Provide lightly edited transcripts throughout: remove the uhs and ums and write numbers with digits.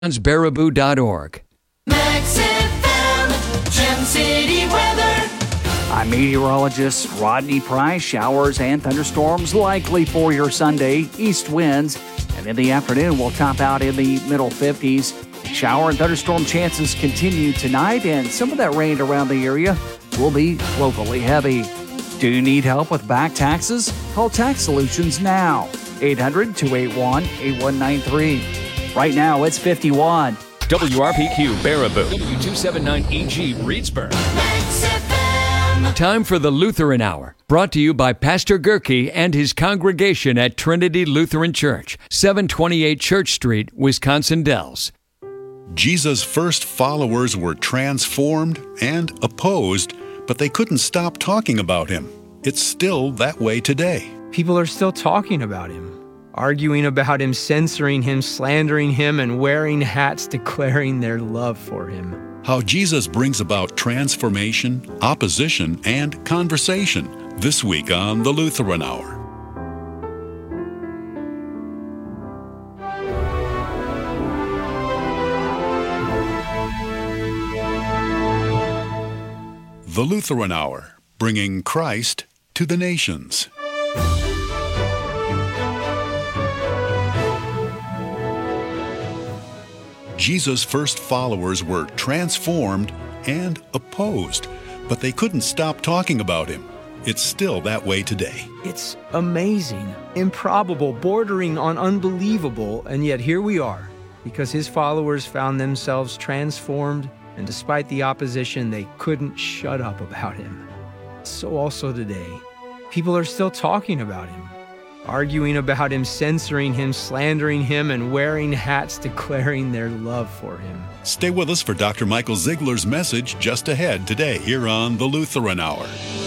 Baraboo.org. Max FM, Gem City weather. I'm meteorologist Rodney Price. Showers and thunderstorms likely for your Sunday. East winds. And in the afternoon, we'll top out in the middle 50s. Shower and thunderstorm chances continue tonight, and some of that rain around the area will be locally heavy. Do you need help with back taxes? Call Tax Solutions now. 800-281-8193. Right now, it's 51. WRPQ Baraboo. W279EG Reedsburg. Max FM. Time for the Lutheran Hour, brought to you by Pastor Gerke and his congregation at Trinity Lutheran Church, 728 Church Street, Wisconsin Dells. Jesus' first followers were transformed and opposed, but they couldn't stop talking about him. It's still that way today. People are still talking about him, arguing about him, censoring him, slandering him, and wearing hats declaring their love for him. How Jesus brings about transformation, opposition, and conversation this week on the Lutheran Hour. The Lutheran Hour, bringing Christ to the nations. Jesus' first followers were transformed and opposed, but they couldn't stop talking about him. It's still that way today. It's amazing, improbable, bordering on unbelievable, and yet here we are, because his followers found themselves transformed, and despite the opposition, they couldn't shut up about him. So also today, people are still talking about him, arguing about him, censoring him, slandering him, and wearing hats declaring their love for him. Stay with us for Dr. Michael Ziegler's message just ahead today here on the Lutheran Hour.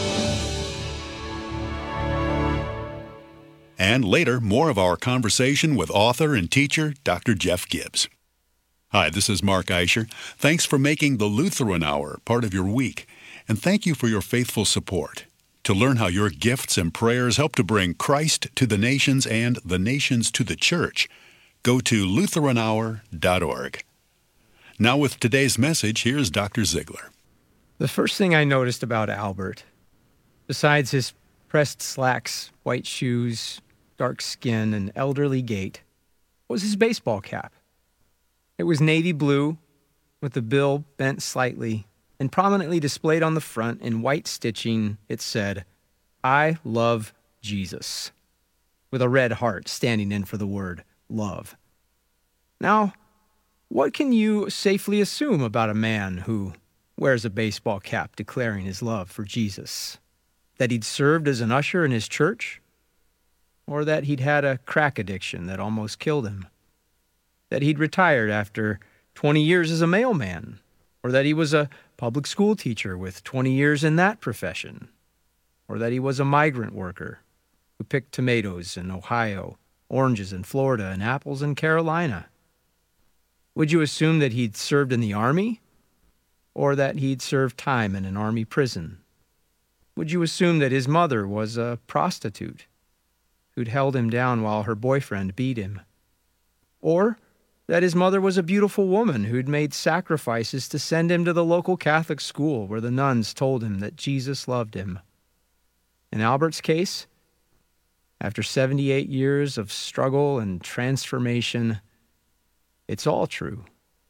And later, more of our conversation with author and teacher Dr. Jeff Gibbs. Hi, this is Mark Eicher. Thanks for making the Lutheran Hour part of your week, and thank you for your faithful support. To learn how your gifts and prayers help to bring Christ to the nations and the nations to the church, go to LutheranHour.org. Now with today's message, here's Dr. Ziegler. The first thing I noticed about Albert, besides his pressed slacks, white shoes, dark skin, and elderly gait, was his baseball cap. It was navy blue, with the bill bent slightly, and prominently displayed on the front in white stitching, it said, "I love Jesus," with a red heart standing in for the word love. Now, what can you safely assume about a man who wears a baseball cap declaring his love for Jesus? That he'd served as an usher in his church? Or that he'd had a crack addiction that almost killed him? That he'd retired after 20 years as a mailman? Or that he was a public school teacher with 20 years in that profession? Or that he was a migrant worker who picked tomatoes in Ohio, oranges in Florida, and apples in Carolina? Would you assume that he'd served in the army? Or that he'd served time in an army prison? Would you assume that his mother was a prostitute who'd held him down while her boyfriend beat him? Or that his mother was a beautiful woman who'd made sacrifices to send him to the local Catholic school where the nuns told him that Jesus loved him? In Albert's case, after 78 years of struggle and transformation, it's all true.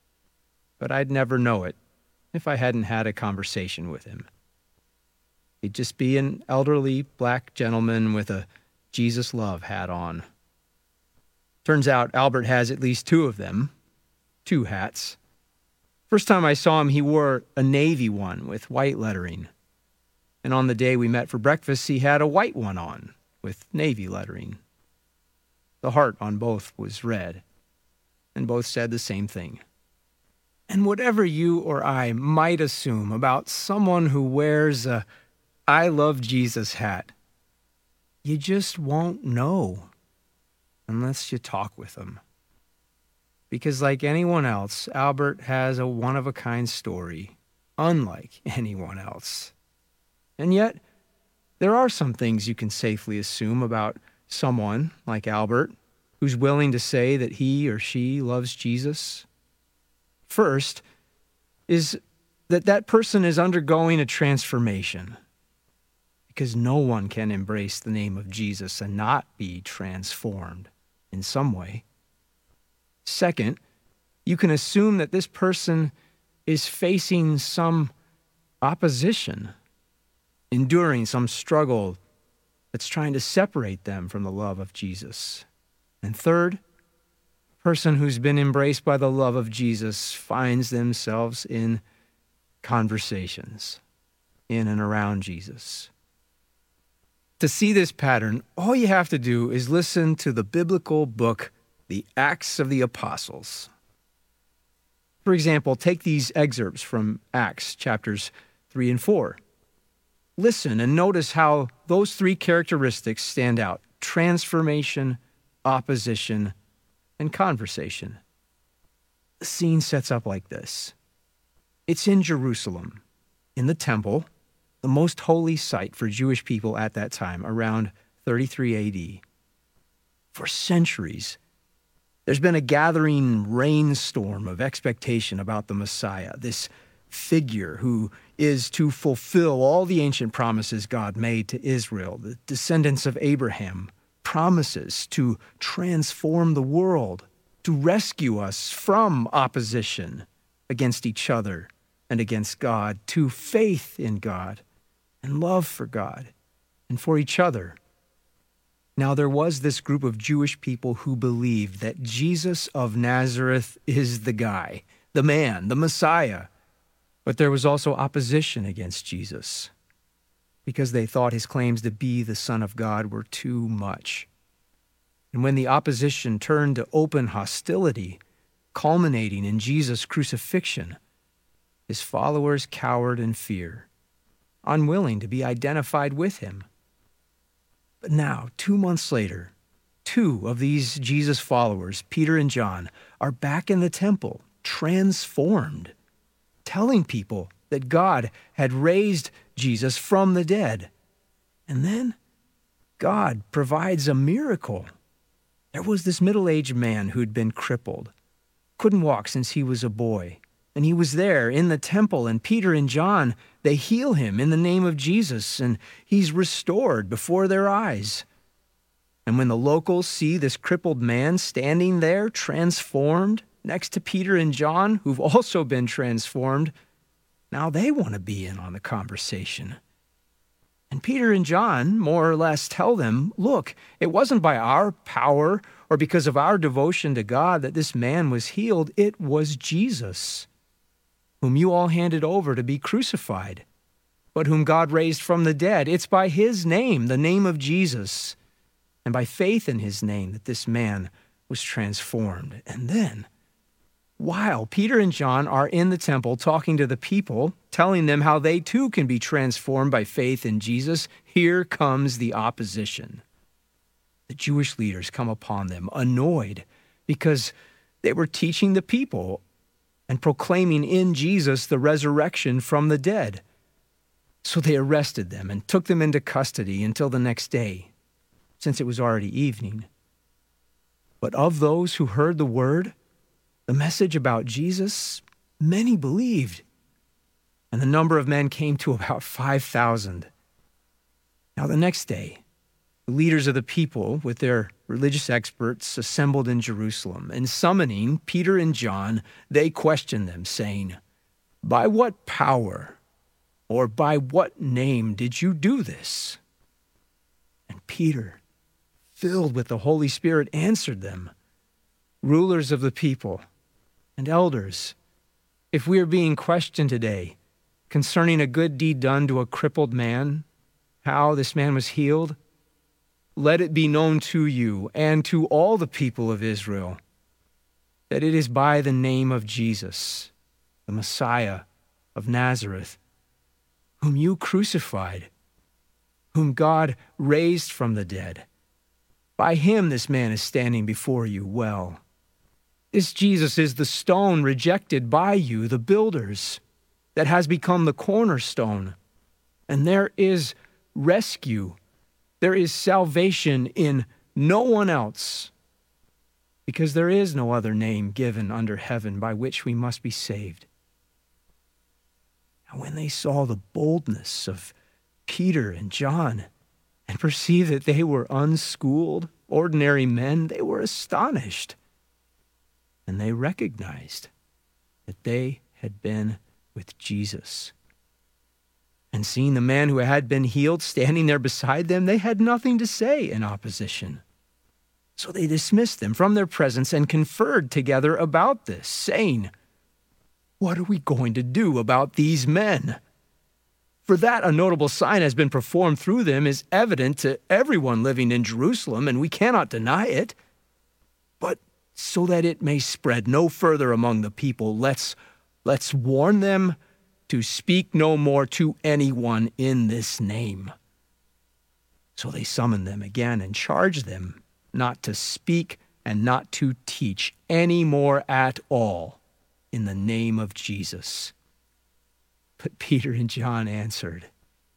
But I'd never know it if I hadn't had a conversation with him. He'd just be an elderly black gentleman with a Jesus love hat on. Turns out Albert has at least two of them, 2 hats. First time I saw him, he wore a navy one with white lettering. And on the day we met for breakfast, he had a white one on with navy lettering. The heart on both was red, and both said the same thing. And whatever you or I might assume about someone who wears a "I love Jesus" hat, you just won't know unless you talk with them. Because like anyone else, Albert has a one-of-a-kind story, unlike anyone else. And yet, there are some things you can safely assume about someone like Albert, who's willing to say that he or she loves Jesus. First is that person is undergoing a transformation, because no one can embrace the name of Jesus and not be transformed in some way. Second, you can assume that this person is facing some opposition, enduring some struggle that's trying to separate them from the love of Jesus. And third, a person who's been embraced by the love of Jesus finds themselves in conversations in and around Jesus. To see this pattern, all you have to do is listen to the biblical book, The Acts of the Apostles. For example, take these excerpts from Acts chapters 3 and 4. Listen and notice how those three characteristics stand out: transformation, opposition, and conversation. The scene sets up like this. It's in Jerusalem, in the temple, the most holy site for Jewish people at that time, around 33 AD. For centuries, there's been a gathering rainstorm of expectation about the Messiah, this figure who is to fulfill all the ancient promises God made to Israel, the descendants of Abraham, promises to transform the world, to rescue us from opposition against each other and against God, to faith in God and love for God and for each other. Now, there was this group of Jewish people who believed that Jesus of Nazareth is the guy, the man, the Messiah. But there was also opposition against Jesus because they thought his claims to be the Son of God were too much. And when the opposition turned to open hostility, culminating in Jesus' crucifixion, his followers cowered in fear, unwilling to be identified with him. But now, 2 months later, two of these Jesus followers, Peter and John, are back in the temple, transformed, telling people that God had raised Jesus from the dead. And then God provides a miracle. There was this middle-aged man who'd been crippled, couldn't walk since he was a boy. And he was there in the temple, and Peter and John, they heal him in the name of Jesus, and he's restored before their eyes. And when the locals see this crippled man standing there, transformed, next to Peter and John, who've also been transformed, now they want to be in on the conversation. And Peter and John more or less tell them, look, it wasn't by our power or because of our devotion to God that this man was healed. It was Jesus, whom you all handed over to be crucified, but whom God raised from the dead. It's by his name, the name of Jesus, and by faith in his name that this man was transformed. And then, while Peter and John are in the temple talking to the people, telling them how they too can be transformed by faith in Jesus, here comes the opposition. The Jewish leaders come upon them, annoyed, because they were teaching the people and proclaiming in Jesus the resurrection from the dead. So they arrested them and took them into custody until the next day, since it was already evening. But of those who heard the word, the message about Jesus, many believed, and the number of men came to about 5,000. Now the next day, the leaders of the people, with their religious experts, assembled in Jerusalem, and summoning Peter and John, they questioned them, saying, "By what power or by what name did you do this?" And Peter, filled with the Holy Spirit, answered them, "Rulers of the people and elders, if we are being questioned today concerning a good deed done to a crippled man, how this man was healed, let it be known to you and to all the people of Israel that it is by the name of Jesus, the Messiah of Nazareth, whom you crucified, whom God raised from the dead. By him this man is standing before you well. This Jesus is the stone rejected by you, the builders, that has become the cornerstone. And there is rescue. There is salvation in no one else, because there is no other name given under heaven by which we must be saved. And when they saw the boldness of Peter and John and perceived that they were unschooled, ordinary men, they were astonished. And they recognized that they had been with Jesus. And seeing the man who had been healed standing there beside them, they had nothing to say in opposition. So they dismissed them from their presence and conferred together about this, saying, "What are we going to do about these men? For that a notable sign has been performed through them is evident to everyone living in Jerusalem, and we cannot deny it. But so that it may spread no further among the people, let's warn them to speak no more to anyone in this name." So they summoned them again and charged them not to speak and not to teach any more at all in the name of Jesus. But Peter and John answered,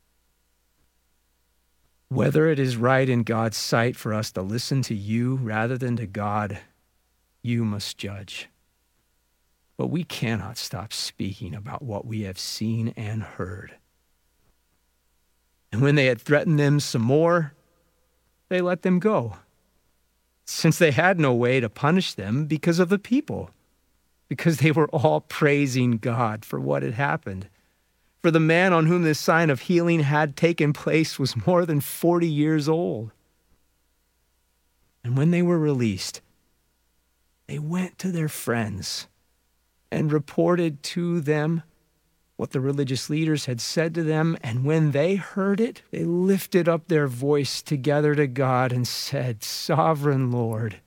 "Whether it is right in God's sight for us to listen to you rather than to God, you must judge. But we cannot stop speaking about what we have seen and heard." And when they had threatened them some more, they let them go, since they had no way to punish them because of the people, because they were all praising God for what had happened. For the man on whom this sign of healing had taken place was more than 40 years old. And when they were released, they went to their friends and reported to them what the religious leaders had said to them. And when they heard it, they lifted up their voice together to God and said, "Sovereign Lord,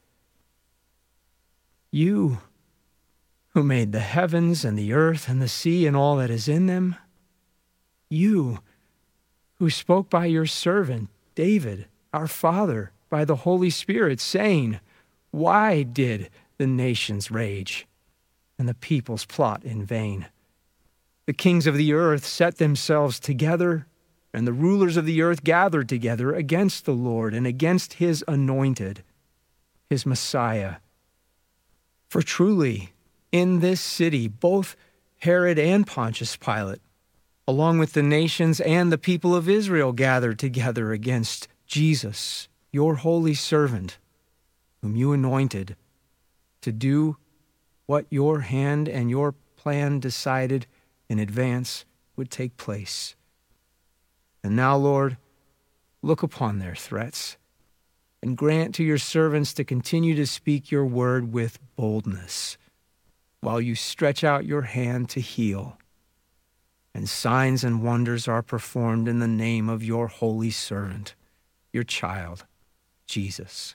you who made the heavens and the earth and the sea and all that is in them, you who spoke by your servant David, our father, by the Holy Spirit, saying, 'Why did the nations rage and the peoples plot in vain? The kings of the earth set themselves together, and the rulers of the earth gathered together against the Lord and against his anointed, his Messiah. For truly, in this city, both Herod and Pontius Pilate, along with the nations and the people of Israel, gathered together against Jesus, your holy servant, whom you anointed to do what your hand and your plan decided in advance would take place. And now, Lord, look upon their threats and grant to your servants to continue to speak your word with boldness while you stretch out your hand to heal, and signs and wonders are performed in the name of your holy servant, your child, Jesus."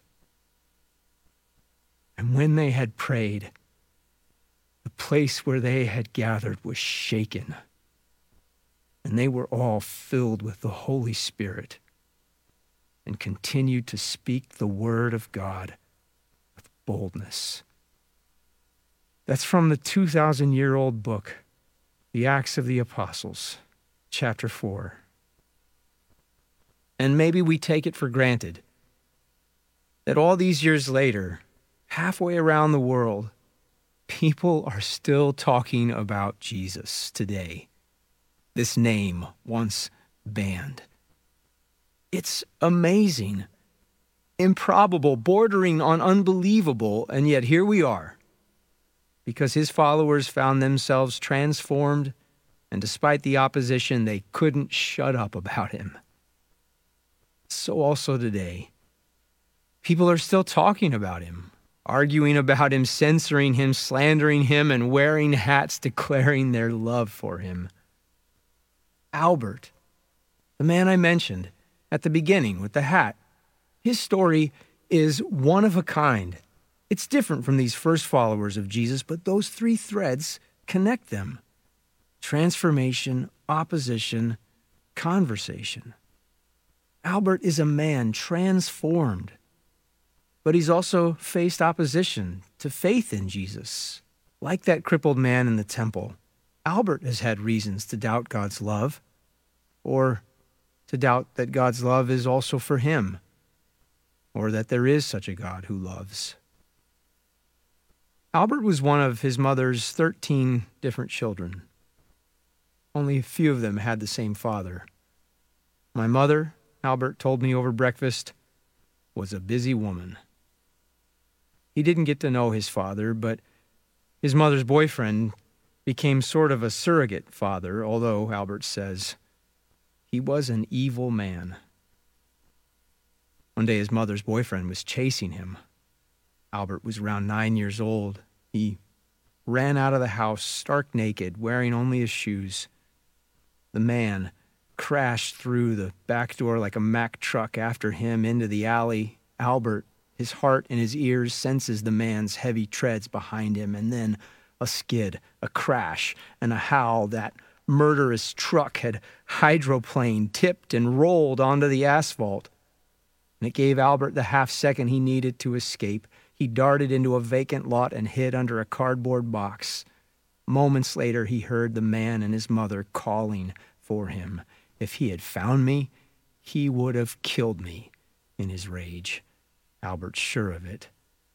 And when they had prayed, the place where they had gathered was shaken, and they were all filled with the Holy Spirit and continued to speak the word of God with boldness. That's from the 2,000-year-old book, The Acts of the Apostles, chapter 4. And maybe we take it for granted that all these years later, halfway around the world, people are still talking about Jesus today. This name once banned. It's amazing, improbable, bordering on unbelievable, and yet here we are, because his followers found themselves transformed, and despite the opposition, they couldn't shut up about him. So also today, people are still talking about him, arguing about him, censoring him, slandering him, and wearing hats declaring their love for him. Albert, the man I mentioned at the beginning with the hat, his story is one of a kind. It's different from these first followers of Jesus, but those three threads connect them: transformation, opposition, conversation. Albert is a man transformed, but he's also faced opposition to faith in Jesus. Like that crippled man in the temple, Albert has had reasons to doubt God's love, or to doubt that God's love is also for him, or that there is such a God who loves. Albert was one of his mother's 13 different children. Only a few of them had the same father. My mother, Albert told me over breakfast, was a busy woman. He didn't get to know his father, but his mother's boyfriend became sort of a surrogate father, although, Albert says, he was an evil man. One day his mother's boyfriend was chasing him. Albert was around 9 years old. He ran out of the house stark naked, wearing only his shoes. The man crashed through the back door like a Mack truck after him into the alley. Albert, his heart in his ears, senses the man's heavy treads behind him, and then a skid, a crash, and a howl. That murderous truck had hydroplaned, tipped, and rolled onto the asphalt. And it gave Albert the half second he needed to escape. He darted into a vacant lot and hid under a cardboard box. Moments later, he heard the man and his mother calling for him. If he had found me, he would have killed me in his rage. Albert's sure of it.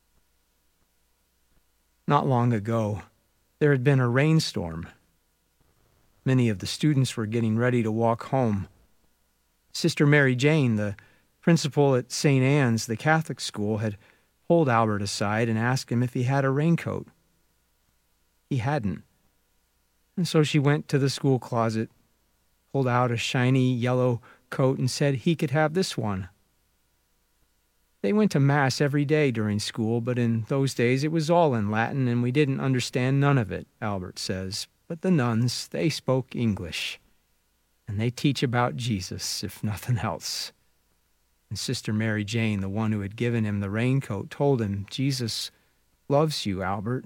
Not long ago, there had been a rainstorm. Many of the students were getting ready to walk home. Sister Mary Jane, the principal at St. Anne's, the Catholic school, had pulled Albert aside and asked him if he had a raincoat. He hadn't. And so she went to the school closet, pulled out a shiny yellow coat, and said he could have this one. They went to Mass every day during school, but in those days it was all in Latin, and we didn't understand none of it, Albert says. But the nuns, they spoke English, and they teach about Jesus, if nothing else. And Sister Mary Jane, the one who had given him the raincoat, told him, Jesus loves you, Albert.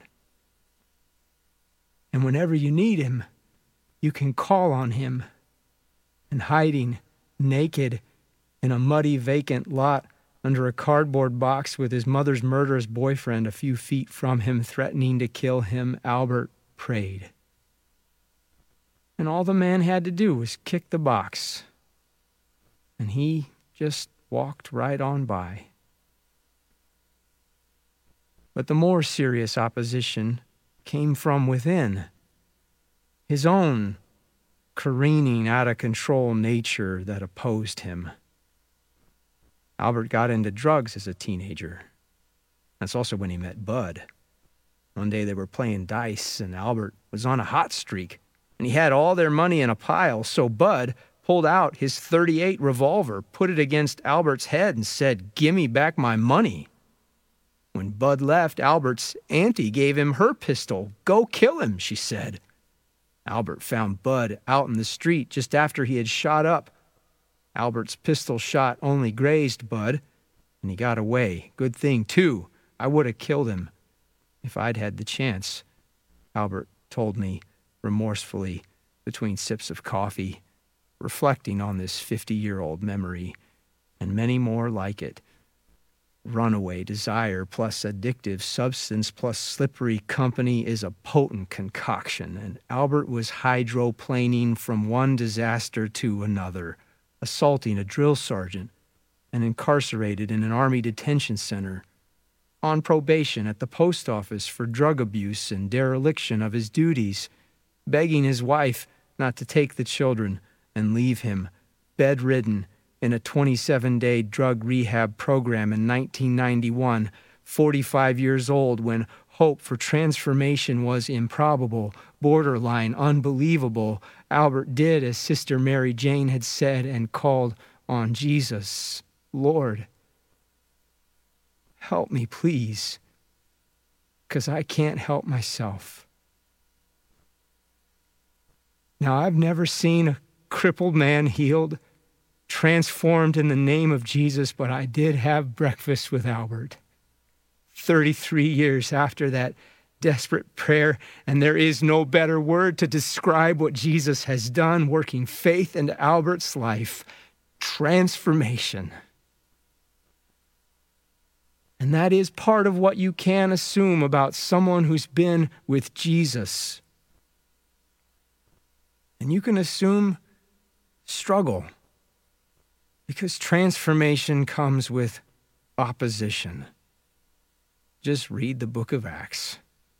And whenever you need him, you can call on him. And hiding, naked, in a muddy, vacant lot under a cardboard box with his mother's murderous boyfriend a few feet from him, threatening to kill him, Albert prayed. And all the man had to do was kick the box. And he just walked right on by. But the more serious opposition came from within. His own careening, out-of-control nature that opposed him. Albert got into drugs as a teenager. That's also when he met Bud. One day they were playing dice, and Albert was on a hot streak, and he had all their money in a pile, so Bud pulled out his .38 revolver, put it against Albert's head, and said, "Gimme back my money." When Bud left, Albert's auntie gave him her pistol. "Go kill him," she said. Albert found Bud out in the street just after he had shot up. Albert's pistol shot only grazed Bud, and he got away. Good thing, too. I would have killed him if I'd had the chance, Albert told me remorsefully between sips of coffee, reflecting on this 50-year-old memory and many more like it. Runaway desire plus addictive substance plus slippery company is a potent concoction, and Albert was hydroplaning from one disaster to another, assaulting a drill sergeant and incarcerated in an army detention center, on probation at the post office for drug abuse and dereliction of his duties, begging his wife not to take the children and leave him, bedridden in a 27-day drug rehab program in 1991, 45 years old, when hope for transformation was improbable, borderline unbelievable. Albert did as Sister Mary Jane had said and called on Jesus. "Lord, help me, please, 'cause I can't help myself." Now, I've never seen a crippled man healed, transformed in the name of Jesus, but I did have breakfast with Albert 33 years after that desperate prayer, and there is no better word to describe what Jesus has done, working faith into Albert's life: transformation. And that is part of what you can assume about someone who's been with Jesus. And you can assume struggle, because transformation comes with opposition. Just read the book of Acts.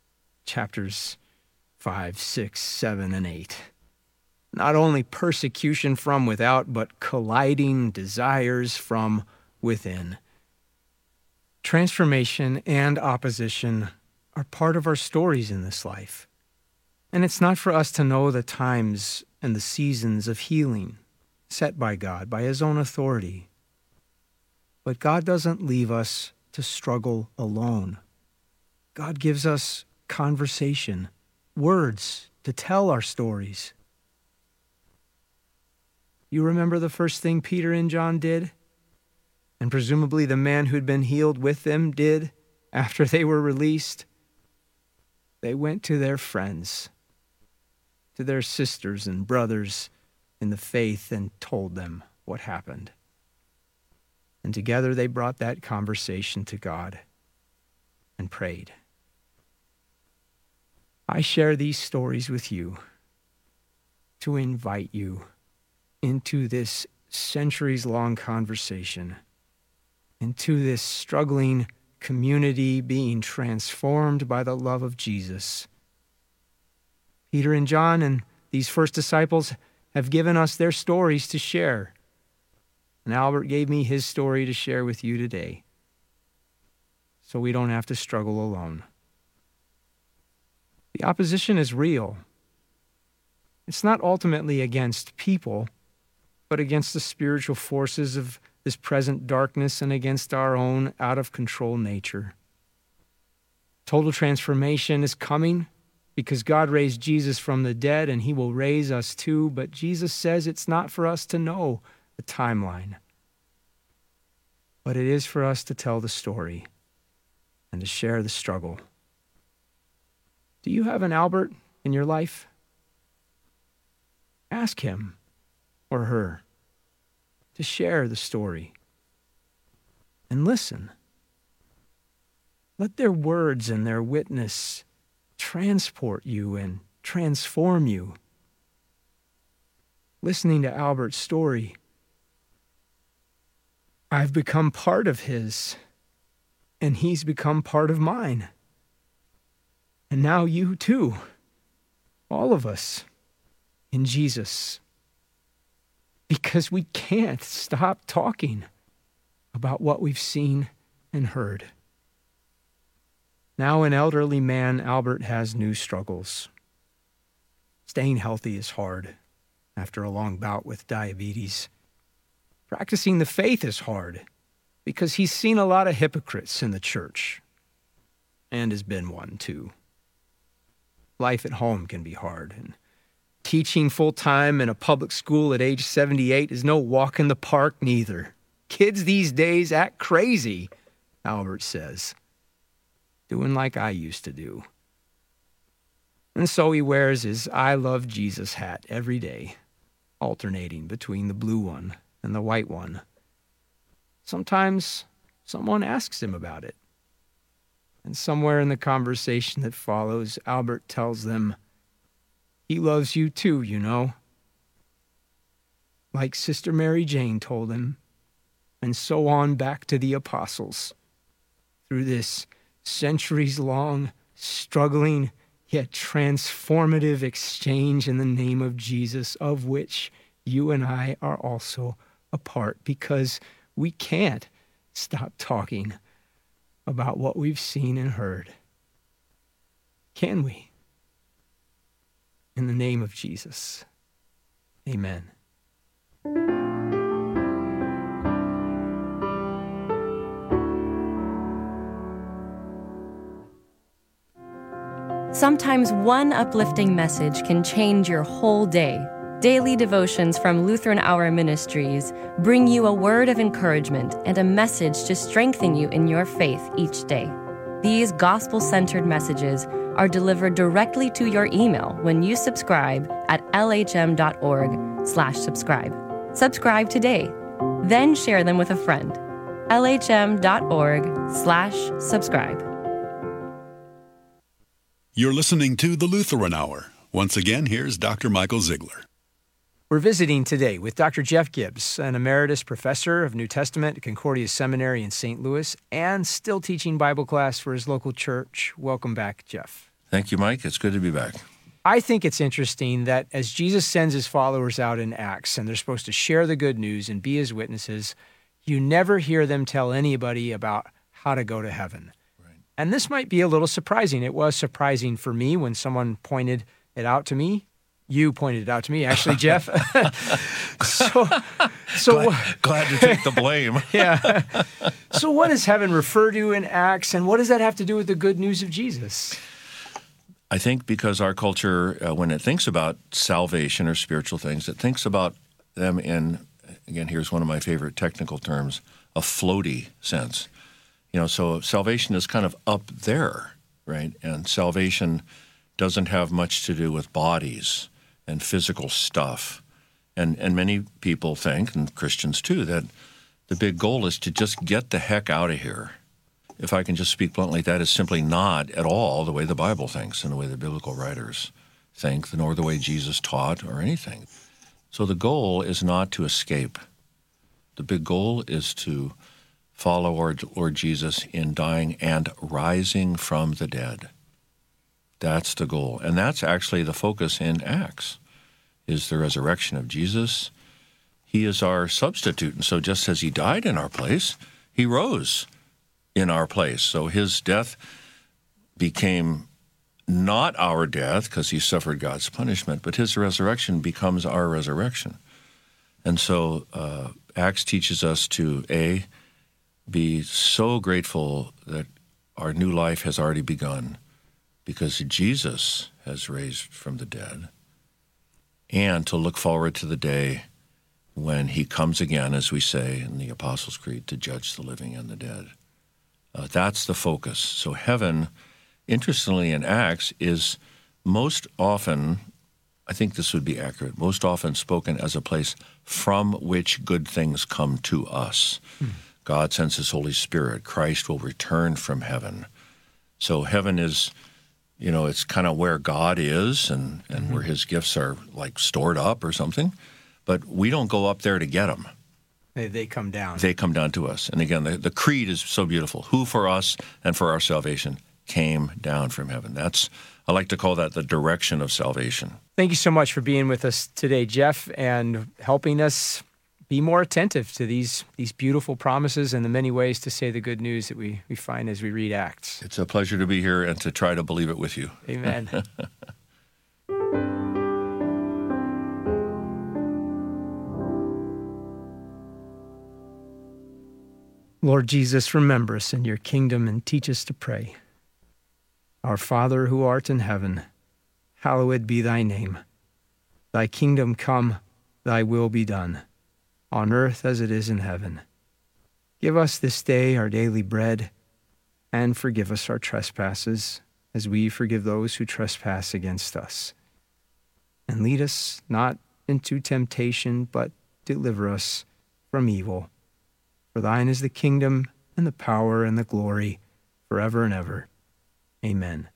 chapters 5, 6, 7, and 8. Not only persecution from without, but colliding desires from within. Transformation and opposition are part of our stories in this life. And it's not for us to know the times and the seasons of healing set by God, by His own authority. But God doesn't leave us to struggle alone. God gives us conversation, words to tell our stories. You remember the first thing Peter and John did? And presumably the man who'd been healed with them did after they were released? They went to their friends, to their sisters and brothers in the faith, and told them what happened. And together they brought that conversation to God and prayed. I share these stories with you to invite you into this centuries-long conversation, into this struggling community being transformed by the love of Jesus. Peter and John and these first disciples have given us their stories to share. And Albert gave me his story to share with you today, so we don't have to struggle alone. The opposition is real. It's not ultimately against people, but against the spiritual forces of this present darkness and against our own out-of-control nature. Total transformation is coming because God raised Jesus from the dead, and He will raise us too, but Jesus says it's not for us to know the timeline, but it is for us to tell the story and to share the struggle. Do you have an Albert in your life? Ask him or her to share the story and listen. Let their words and their witness transport you and transform you. Listening to Albert's story, I've become part of his, and he's become part of mine. And now you too, all of us, in Jesus. Because we can't stop talking about what we've seen and heard. Now an elderly man, Albert has new struggles. Staying healthy is hard after a long bout with diabetes. Practicing the faith is hard because he's seen a lot of hypocrites in the church and has been one too. Life at home can be hard, and teaching full-time in a public school at age 78 is no walk in the park neither. Kids these days act crazy, Albert says, doing like I used to do. And so he wears his I Love Jesus hat every day, alternating between the blue one and the white one. Sometimes someone asks him about it. And somewhere in the conversation that follows, Albert tells them, he loves you too, you know. Like Sister Mary Jane told him, and so on back to the apostles. Through this centuries-long, struggling, yet transformative exchange in the name of Jesus, of which you and I are also a part, because we can't stop talking about what we've seen and heard. Can we? In the name of Jesus, amen. Sometimes one uplifting message can change your whole day. Daily devotions from Lutheran Hour Ministries bring you a word of encouragement and a message to strengthen you in your faith each day. These gospel-centered messages are delivered directly to your email when you subscribe at lhm.org/subscribe. Subscribe today, then share them with a friend. lhm.org/subscribe. You're listening to the Lutheran Hour. Once again, here's Dr. Michael Ziegler. We're visiting today with Dr. Jeff Gibbs, an emeritus professor of New Testament at Concordia Seminary in St. Louis and still teaching Bible class for his local church. Welcome back, Jeff. Thank you, Mike. It's good to be back. I think it's interesting that as Jesus sends his followers out in Acts, and they're supposed to share the good news and be his witnesses, you never hear them tell anybody about how to go to heaven. Right. And this might be a little surprising. It was surprising for me when someone pointed it out to me. You pointed it out to me, actually, Jeff. Glad to take the blame. Yeah. So what does heaven refer to in Acts, and what does that have to do with the good news of Jesus? I think because our culture, when it thinks about salvation or spiritual things, it thinks about them in, again, here's one of my favorite technical terms, a floaty sense. So salvation is kind of up there, right? And salvation doesn't have much to do with bodies and physical stuff. And many people think, and Christians too, that the big goal is to just get the heck out of here. If I can just speak bluntly, that is simply not at all the way the Bible thinks and the way the biblical writers think, nor the way Jesus taught or anything. So the goal is not to escape. The big goal is to follow our Lord Jesus in dying and rising from the dead. That's the goal. And that's actually the focus in Acts, is the resurrection of Jesus. He is our substitute. And so just as he died in our place, he rose in our place. So his death became not our death because he suffered God's punishment, but his resurrection becomes our resurrection. And so Acts teaches us to, A, be so grateful that our new life has already begun because Jesus has raised from the dead, and to look forward to the day when he comes again, as we say in the Apostles' Creed, to judge the living and the dead. That's the focus. So heaven, interestingly in Acts, is most often, I think this would be accurate, most often spoken as a place from which good things come to us. God sends his Holy Spirit. Christ will return from heaven. So heaven is, it's kind of where God is and where his gifts are like stored up or something. But we don't go up there to get them. They come down. They come down to us. And again, the creed is so beautiful. Who for us and for our salvation came down from heaven. I like to call that the direction of salvation. Thank you so much for being with us today, Jeff, and helping us be more attentive to these beautiful promises and the many ways to say the good news that we find as we read Acts. It's a pleasure to be here and to try to believe it with you. Amen. Lord Jesus, remember us in your kingdom and teach us to pray. Our Father who art in heaven, hallowed be thy name. Thy kingdom come, thy will be done, on earth as it is in heaven. Give us this day our daily bread, and forgive us our trespasses, as we forgive those who trespass against us. And lead us not into temptation, but deliver us from evil. For thine is the kingdom, and the power, and the glory, forever and ever. Amen.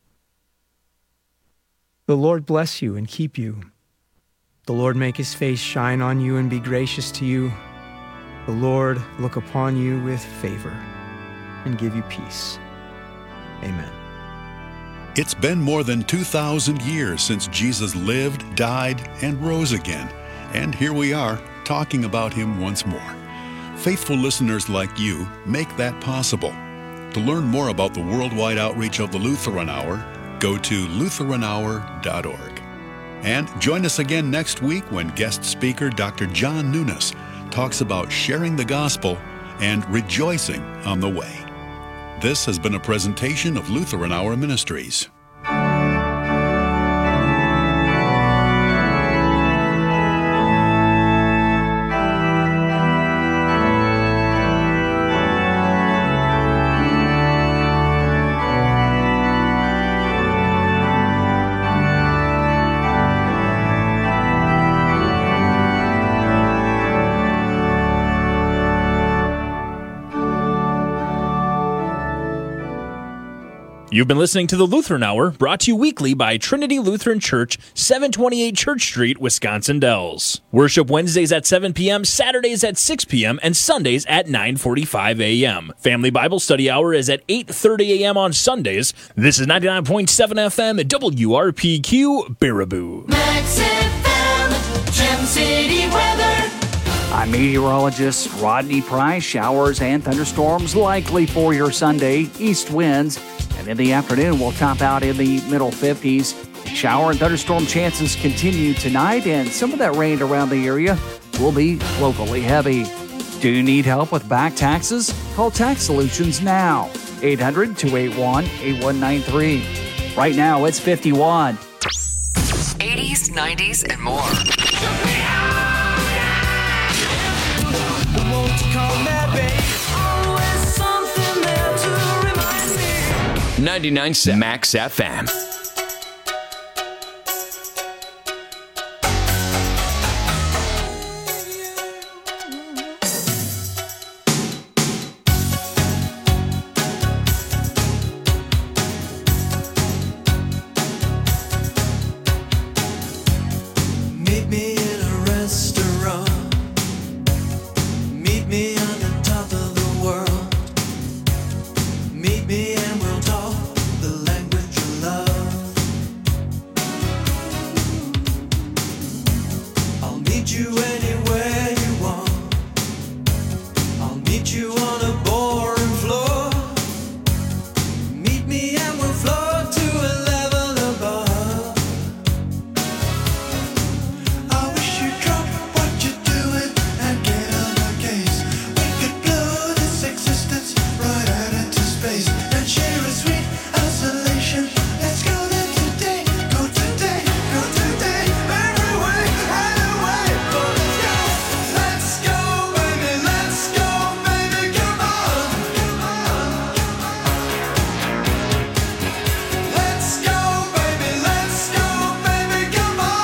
The Lord bless you and keep you. The Lord make his face shine on you and be gracious to you. The Lord look upon you with favor and give you peace. Amen. It's been more than 2,000 years since Jesus lived, died, and rose again. And here we are, talking about him once more. Faithful listeners like you make that possible. To learn more about the worldwide outreach of the Lutheran Hour, go to LutheranHour.org. And join us again next week when guest speaker Dr. John Nunes talks about sharing the gospel and rejoicing on the way. This has been a presentation of Lutheran Hour Ministries. You've been listening to the Lutheran Hour, brought to you weekly by Trinity Lutheran Church, 728 Church Street, Wisconsin Dells. Worship Wednesdays at 7 p.m., Saturdays at 6 p.m., and Sundays at 9:45 a.m. Family Bible Study Hour is at 8:30 a.m. on Sundays. This is 99.7 FM WRPQ, Baraboo. Max FM, Gem City weather. I'm meteorologist Rodney Price. Showers and thunderstorms likely for your Sunday. East winds. And in the afternoon, we'll top out in the middle 50s. Shower and thunderstorm chances continue tonight, and some of that rain around the area will be locally heavy. Do you need help with back taxes? Call Tax Solutions now. 800-281-8193. Right now, it's 51. 80s, 90s, and more. 99.7 Max FM. Meet me in a restaurant. Meet me on the top of the world. Meet me and we'll talk the language of love. I'll meet you anywhere you want. I'll meet you on a boring floor. Meet me and we'll float to a level above. I wish you'd drop what you're doing and get on our case. We could blow this existence right out into space and share a sweet isolation. Let's go there today, go today, go today. Every way, either way, but let's go, baby, come on. Let's go, baby, come on.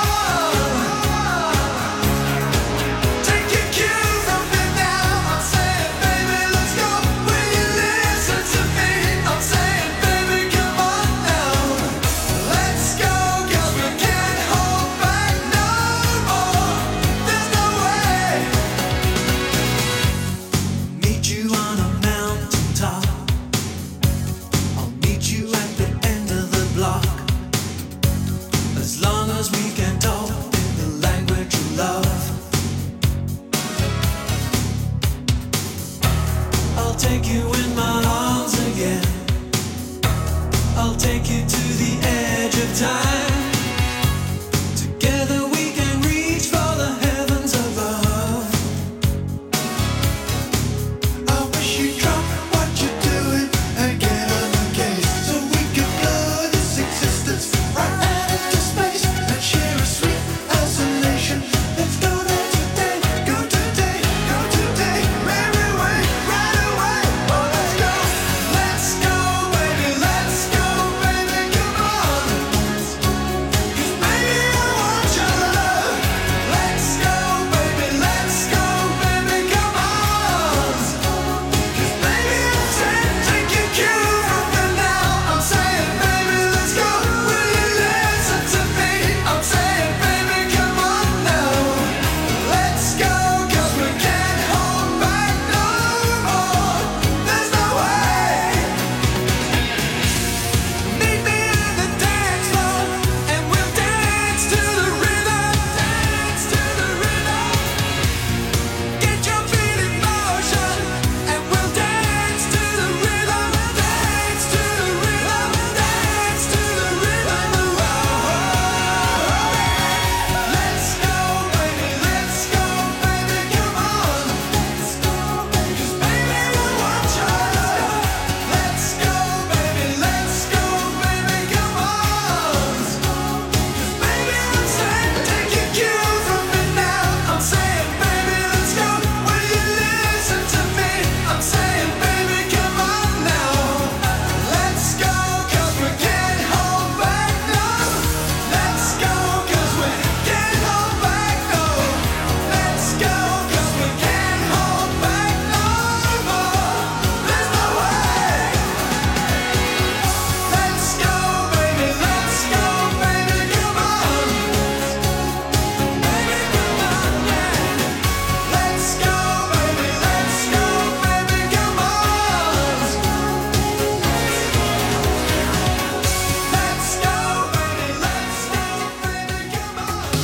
Take your cue from me now. I'm saying, baby, let's go. Will you listen to me? I'm saying, baby, come on now. Let's go, 'cause we can't hold back no more. There's no way. Meet you on a mountain top. I'll meet you at the end of the block. As long as we can talk in the language of love. I'll take you in my arms again. I'll take you to the edge of time. Together we can reach for the heavens above. I wish you'd drop what you're doing and get on the case, so we can blow this existence right out into space and share a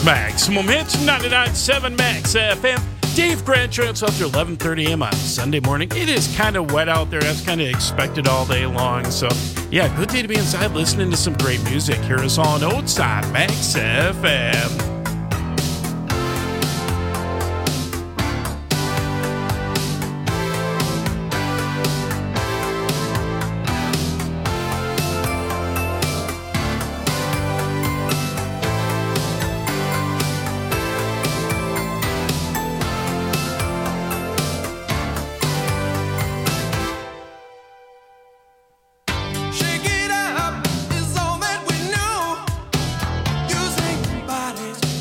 Maximum Hits, 99.7 Max FM. Dave Grant joins us after 11:30 a.m. on Sunday morning. It is kind of wet out there. That's kind of expected all day long. So, yeah, good day to be inside listening to some great music. Hear us all on Old Side Max FM. Shake it up is all that we know. Using bodies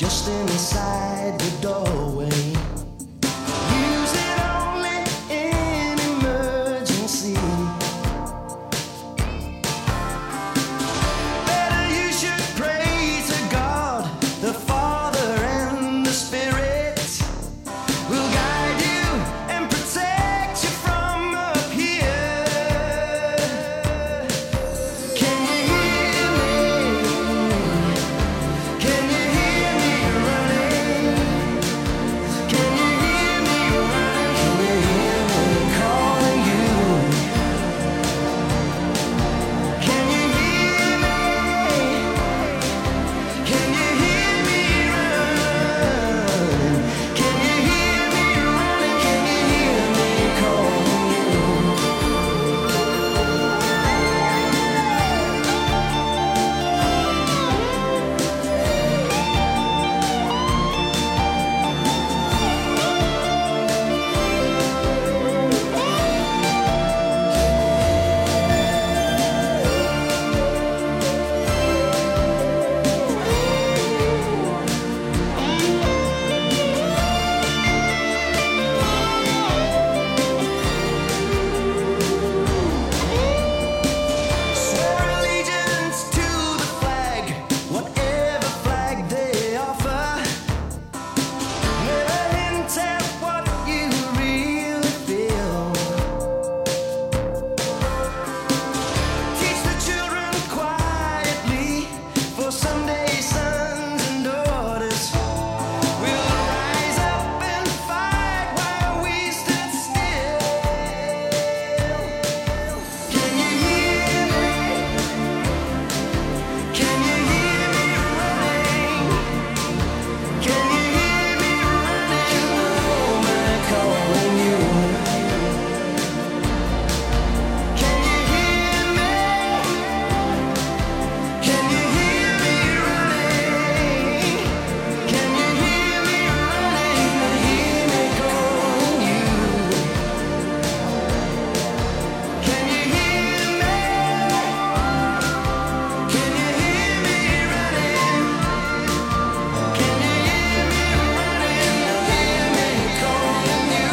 just inside the doorway. Use it only in emergency. Better you should pray to God, the Father and the Spirit will guide you and protect you from up here. Can you hear me? Can you hear me running? Can you hear me running? Can you hear me calling you? Can you hear me? Can you hear me running? Can you hear me running? Can you hear me calling you? Swear allegiance to the flag, whatever flag they offer. Never hint at what you really feel. Teach the children quietly, for someday sons and daughters will rise up and fight while we stood still. Can you hear me? Can you hear me running? Can you hear me running? Oh, my calling you. Can you hear me? Can you hear me running? Can you hear me running? Hear me calling you. Can you hear me? Can you hear me running? Can you hear me running? Hear me calling you.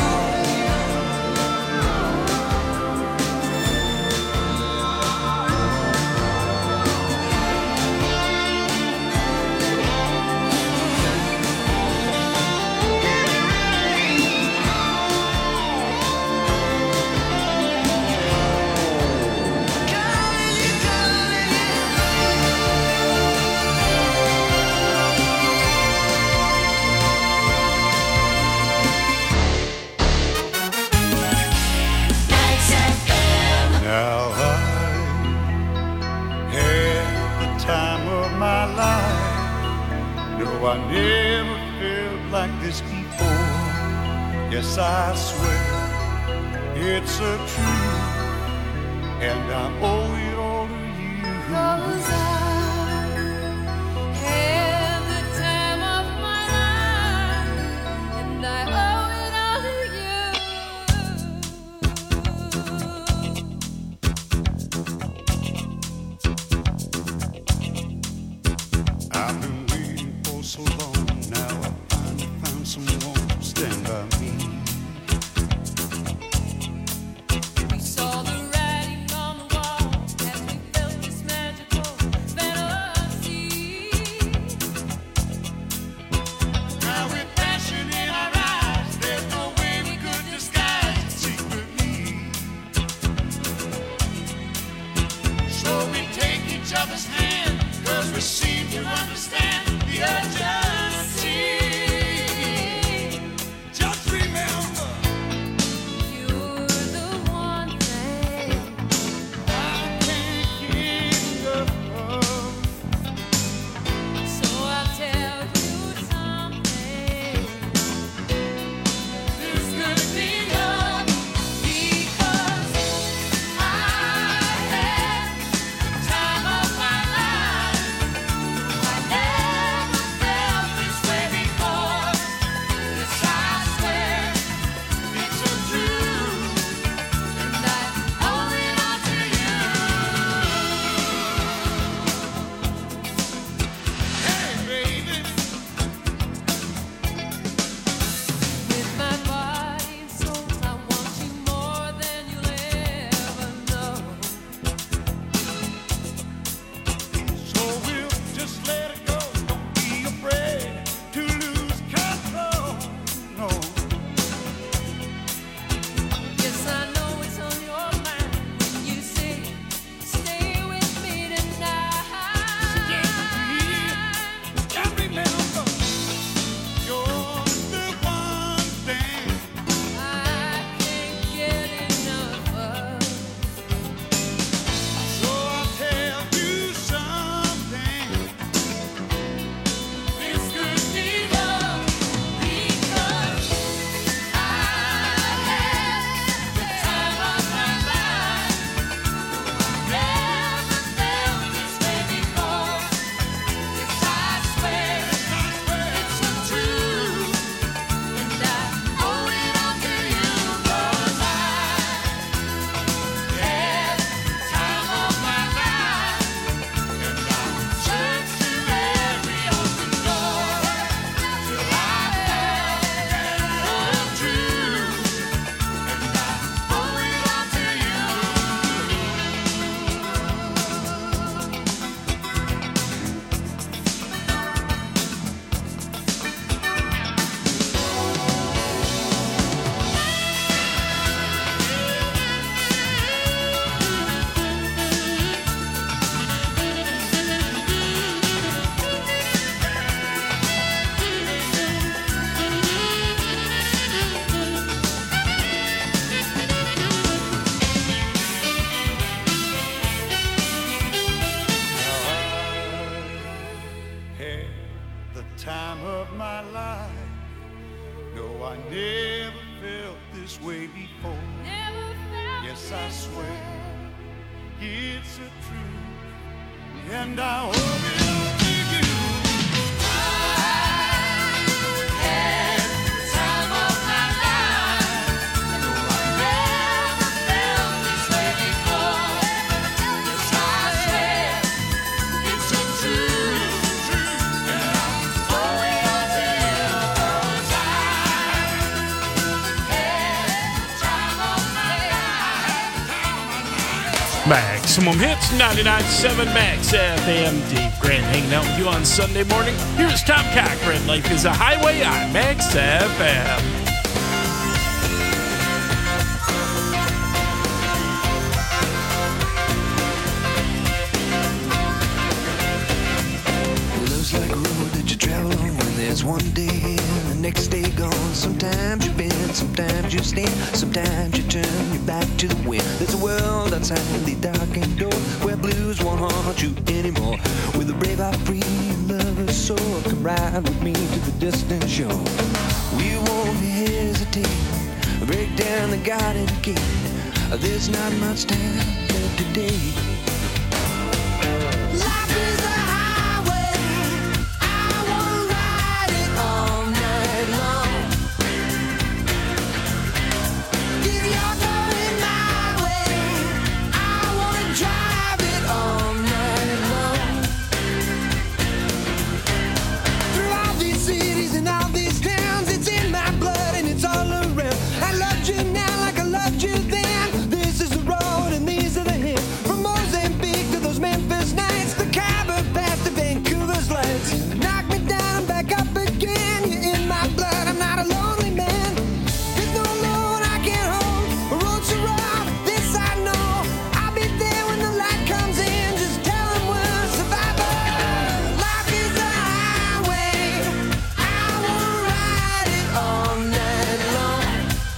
Now I had the time of my life. No, I never felt like this before. Yes, I swear it's a truth, and I owe it all to you. 'Cause I had the time of my life, and I owe it all to you. I've been waiting for so long. Now I finally found someone to stand by me. We saw the writing on the wall as we felt this magical of my life. No, I never felt this way before. Yes, I swear it's a truth, and I hope it'll be you. Maximum Hits, 99.7 Max FM. Dave Grant hanging out with you on Sunday morning. Here's Tom Cochran. Life is a Highway on Max FM. Love's like a road that you travel on when there's one day and the next day gone. Sometimes you bend, sometimes you stand, sometimes you turn your back to the wind. There's a world outside the darkened door where blues won't haunt you anymore. With a brave heart free and lover's soul, come ride with me to the distant shore. We won't hesitate, break down the garden gate. There's not much time left today. Life is a highway, I wanna ride it all night long. If you're going my way, I wanna drive it all night long. Through all these cities and all these towns, it's in my blood and it's all around. I loved you now like I loved you then. This is the road and these are the hills. From Mozambique to those Memphis nights, the Khyber Pass to Vancouver's lights. Knock me down, back up again. You're in my blood, I'm not a lonely man. There's no load I can't hold, a road so rough, this I know. I'll be there when the light comes in, just tell them we're survivors. Life is a highway, I wanna ride it all night long.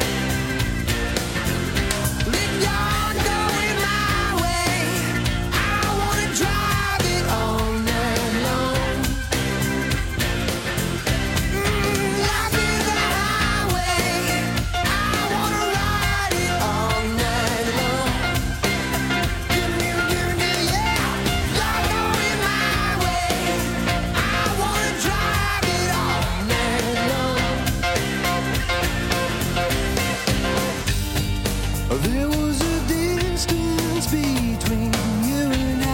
If you're going my way, I wanna drive it all night long. Life is a highway, I wanna ride it all night long. Give me, yeah. You're going my way, I wanna drive it all night long. There was a distance between you and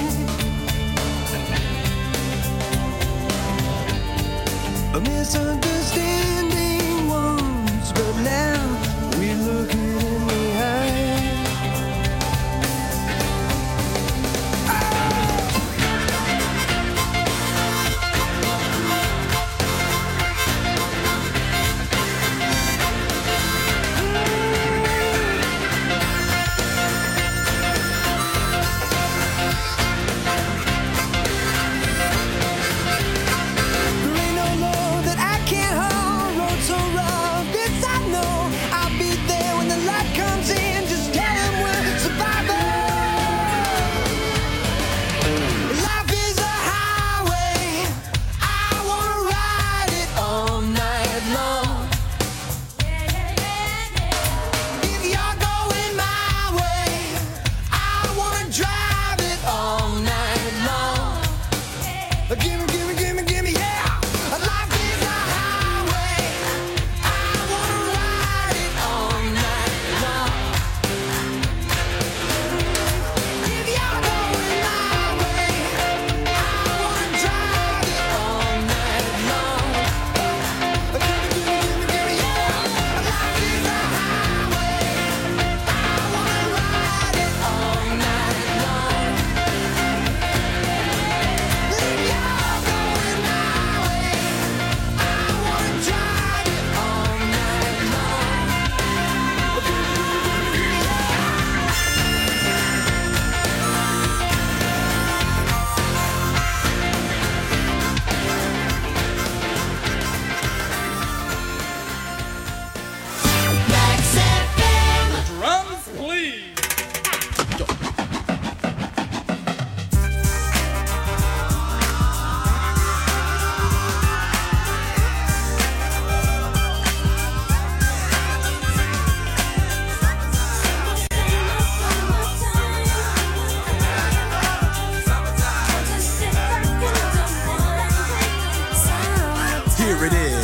I, a misunderstanding once, but now we're looking in the eye. There ain't no load that I can't haul, road so rough, this I know.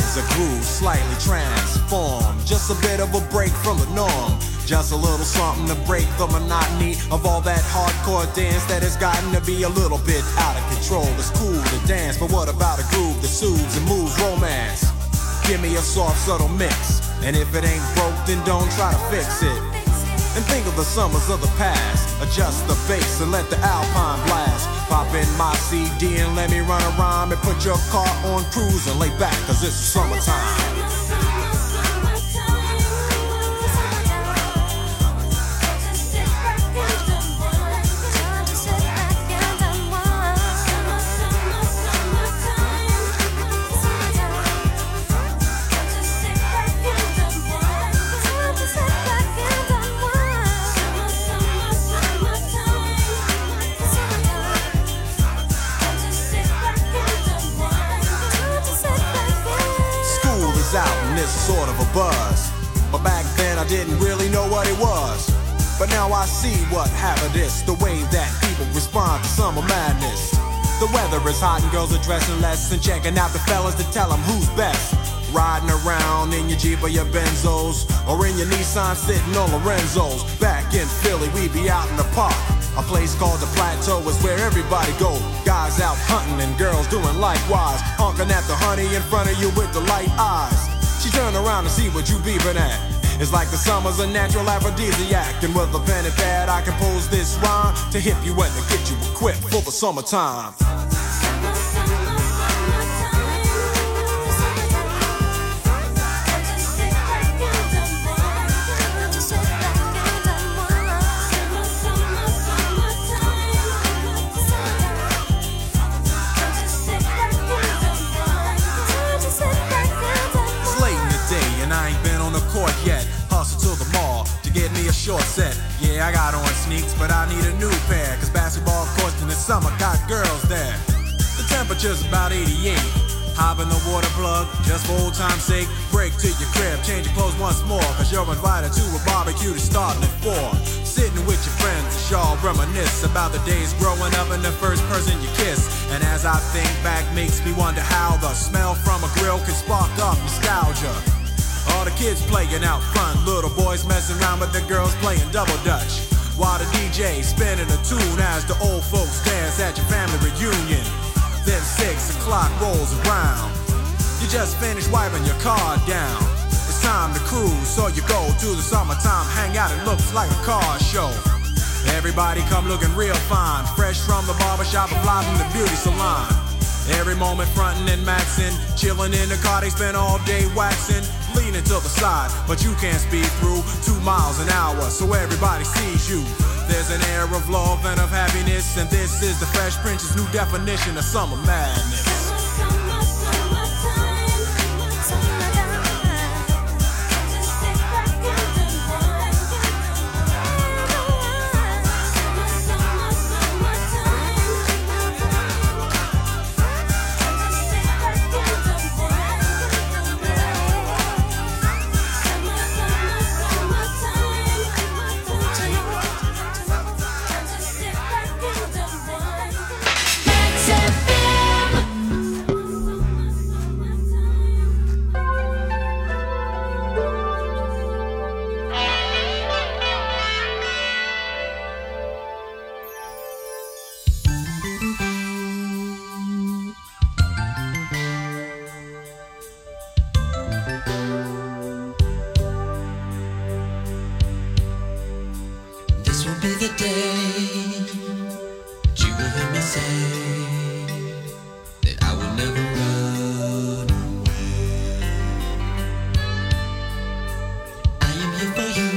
is a groove slightly transformed, just a bit of a break from the norm. Just a little something to break the monotony of all that hardcore dance that has gotten to be a little bit out of control. It's cool to dance, but what about a groove that soothes and moves romance? Give me a soft, subtle mix, and if it ain't broke, then don't try to fix it. And think of the summers of the past. Adjust the bass and let the Alpine blast. Pop in my CD and let me run a rhyme and put your car on cruise and lay back, cause it's summertime. Sort of a buzz, but back then I didn't really know what it was. But now I see what happened is the way that people respond to summer madness. The weather is hot and girls are dressing less and checking out the fellas to tell them who's best. Riding around in your Jeep or your Benzos, or in your Nissan sitting on Lorenzo's. Back in Philly, we be out in the park. A place called the Plateau is where everybody go. Guys out hunting and girls doing likewise. Honking at the honey in front of you with the light eyes. She turn around to see what you beeping at. It's like the summer's a natural aphrodisiac. And with a pen and pad I compose this rhyme to hip you and to get you equipped for the summertime. Yet, hustle to the mall to get me a short set. Yeah, I got on sneaks, but I need a new pair, cause basketball courts in the summer got girls there. The temperature's about 88. Hop in the water plug, just for old time's sake. Break to your crib, change your clothes once more, cause you're invited to a barbecue that's starting at 4. Sitting with your friends, y'all reminisce about the days growing up and the first person you kiss. And as I think back, makes me wonder how the smell from a grill can spark up nostalgia. All the kids playing out front, little boys messing around with the girls playing double dutch. While the DJ spinning a tune as the old folks dance at your family reunion. Then 6 o'clock rolls around. You just finished wiping your car down. It's time to cruise, so you go to the summertime hangout. It looks like a car show. Everybody come looking real fine, fresh from the barbershop and fly from the beauty salon. Every moment frontin' and maxin', chillin' in the car, they spend all day waxin', leaning to the side, but you can't speed through 2 miles an hour, so everybody sees you. There's an air of love and of happiness, and this is the Fresh Prince's new definition of summer madness. For you.